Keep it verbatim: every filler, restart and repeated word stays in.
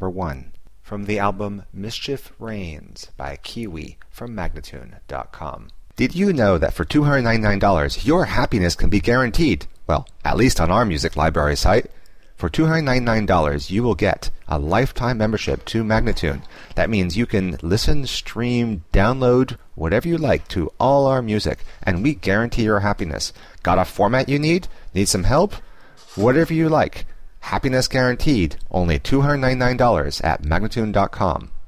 number one, from the album Mischief Reigns by Kiwi from Magnatune dot com. Did you know that for two hundred ninety-nine dollars your happiness can be guaranteed? Well, at least on our music library site. For two hundred ninety-nine dollars you will get a lifetime membership to Magnatune. That means you can listen, stream, download, whatever you like to all our music, and we guarantee your happiness. Got a format you need? Need some help? Whatever you like. Happiness guaranteed. Only two hundred ninety-nine dollars at Magnatune dot com.